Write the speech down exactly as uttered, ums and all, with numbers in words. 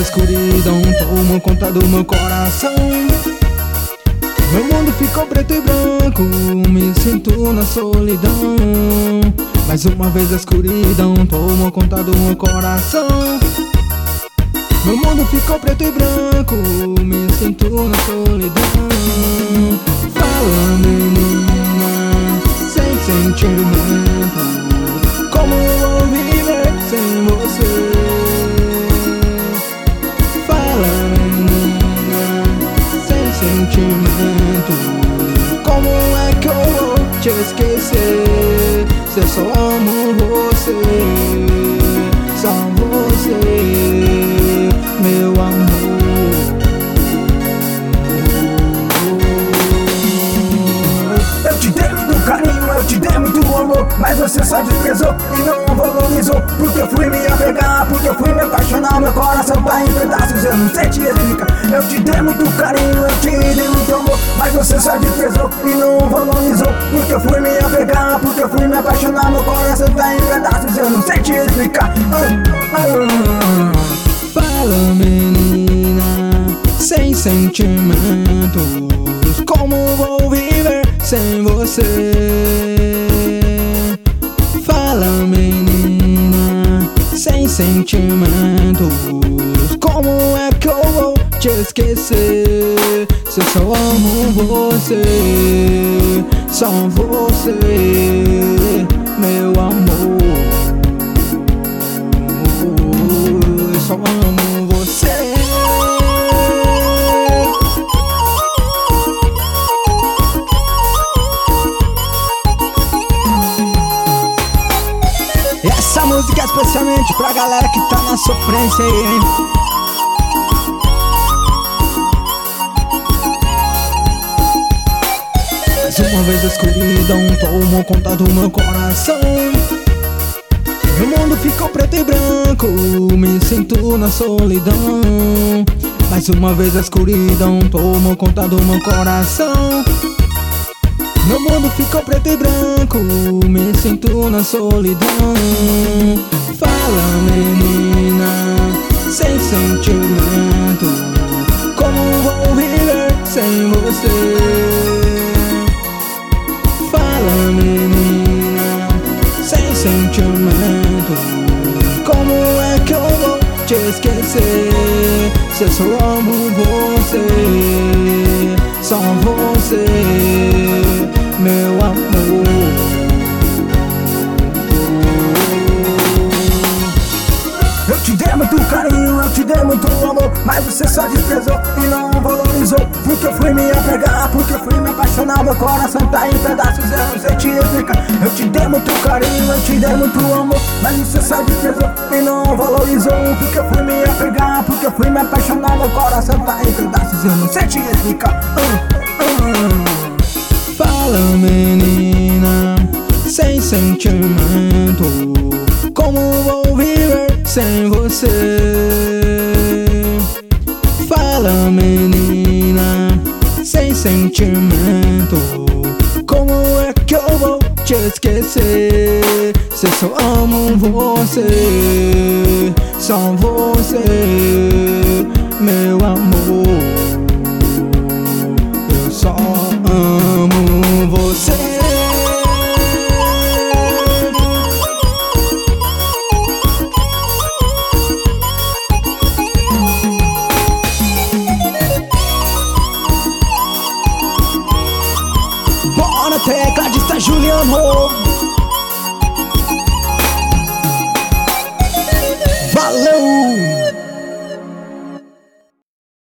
a escuridão tomou conta do meu coração. Meu mundo ficou preto e branco, me sinto na solidão. Mais uma vez a escuridão tomou conta do meu coração. Meu mundo ficou preto e branco, me sinto na solidão. Fala, menina, sem sentimento, como eu vou viver sem você? Fala, menina, sem sentimento, como é que eu vou te esquecer? Se eu só amo você, só você, meu amor. Eu te dei muito carinho, eu te dei muito amor, mas você só desprezou e não valorizou. Porque eu fui me apegar, porque eu fui me apaixonar, meu coração tá em pedaços, eu não sei te explicar. Eu te dei muito carinho, eu te dei muito amor, mas você só desprezou e não valorizou. Porque eu fui me apegar, porque eu fui me apaixonar, meu coração tá em pedaços, eu não sei te explicar. ah, ah. Fala, menina, sem sentimentos, como vou viver sem você? Fala, menina, sem sentimentos, como é que eu vou te esquecer? Se eu só amo você, só você, meu amor. Eu só amo você. E essa música é especialmente pra galera que tá na sofrência aí, hein? Mais uma vez a escuridão tomou conta do meu coração. Meu mundo ficou preto e branco, me sinto na solidão. Mais uma vez a escuridão tomou conta do meu coração. Meu mundo ficou preto e branco, me sinto na solidão. Fala, menina, sem sentimento, como vou viver sem você? Fala, menina, sem sentimento, como é que eu vou te esquecer? Se eu só amo você, só você, meu amor. Eu te dei muito carinho, eu te dei muito amor, mas você só desprezou e não valorizou. Porque eu fui me apegar, porque eu fui me apaixonar, meu coração tá em pedaços, eu não sei te explicar. Eu te dei muito carinho, eu te dei muito amor, mas você só desprezou e não valorizou. Porque eu fui me apegar, porque eu fui me apaixonar, meu coração tá em pedaços, eu não sei te explicar. uh, uh. Fala, menina, sem sentimento, como vou viver sem você? Fala, menina, sem sentimento, como é que eu vou te esquecer? Se eu só amo você, só você, meu amor. Eu só amo você. Bora, tecladista Juliano. Valeu!